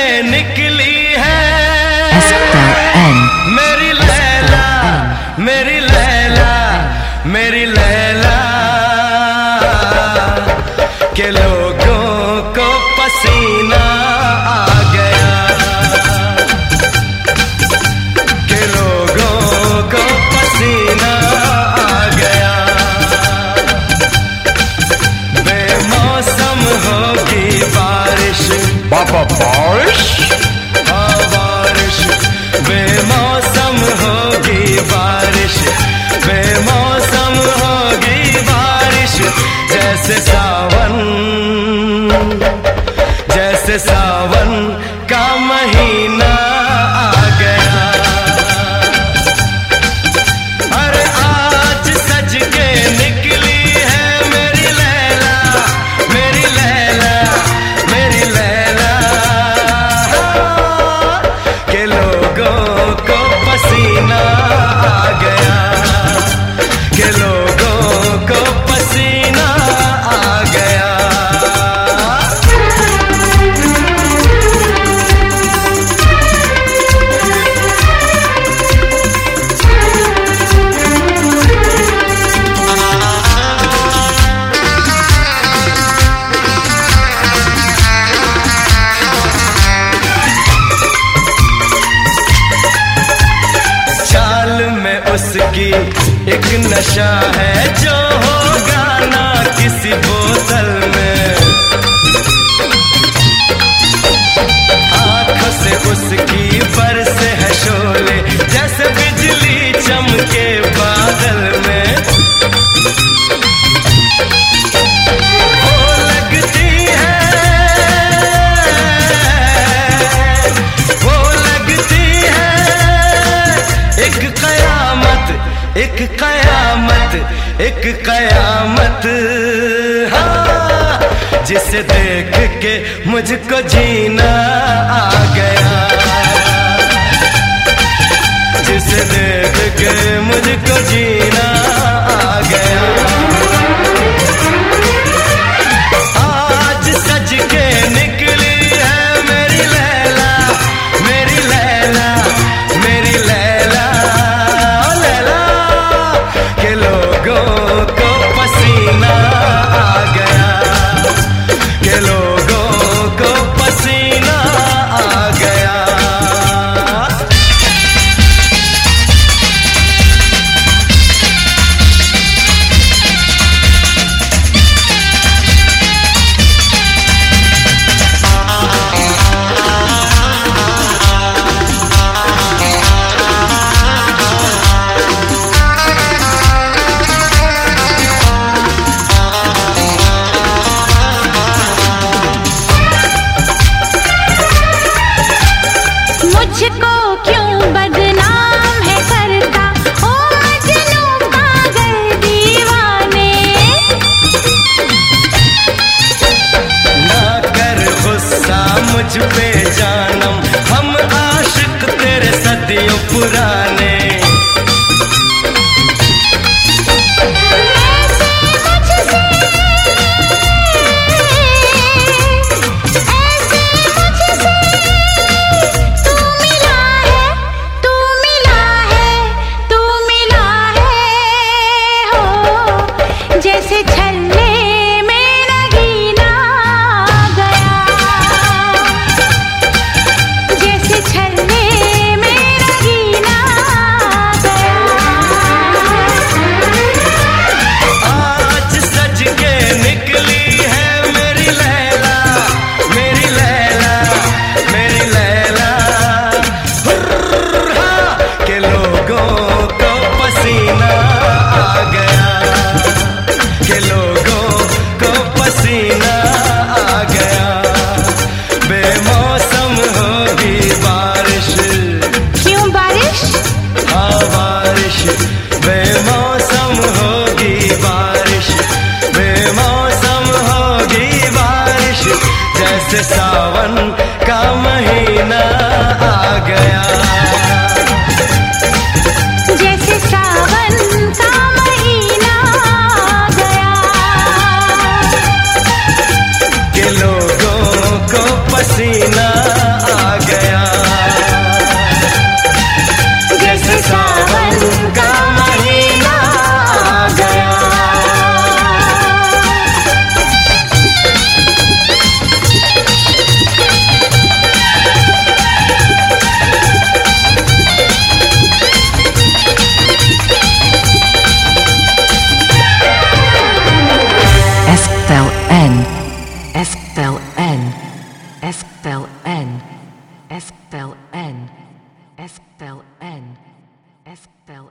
निकली है मेरी लैला, मेरी लैला, मेरी लैला के लोगों को पसीना आ गया, के लोगों को पसीना आ गया। बेमौसम होगी बारिश, बाबा बारिश, हाँ बारिश, बेमौसम होगी बारिश, बेमौसम होगी बारिश। जैसे सावन, जैसे सावन का महीना आ गया। अरे आज सज के निकली है मेरी लैला, मेरी लैला, मेरी लैला के लोगों को पसीना आ गया, के लोगों को पसीना आ गया। उसकी एक नशा है जो होगा ना किसी बोतल में, आंखों से उसकी बरसे है शोले जैसे बिजली चमके बादल में। वो लगती है, वो लगती है एक कयामत, एक कयामत, एक कयामत, हाँ जिसे देख के मुझको जीना आ गया, जिसे देख के मुझको जीना आ गया। आज सज के निकली है मेरी लैला, मेरी लैला, मेरी लैला के लोगों को पसीना आ गया, के लोगों को पसीना आ गया। मुझको क्यों बदनाम है करता ओ मजनू पागल दीवाने। ना कर गुस्सा मुझ पे जानम, हम आशिक तेरे सदियों पुराने। जैसे छल्ले में नगीना गया, जैसे छल्ले में नगीना गया। आज सज के निकली है मेरी लैला, मेरी लैला, मेरी लैला के लोगों को पसीना आ गया, के लोगों को पसीना आ गया। बेमौसम होगी बारिश, क्यों बारिश? हाँ बारिश, बेमौसम होगी बारिश, बेमौसम होगी बारिश। जैसे सावन का महीना आ गया, जैसे सावन का महीना आ गया, के लोगों को पसीना आ N S L N S L N S L N S L N S L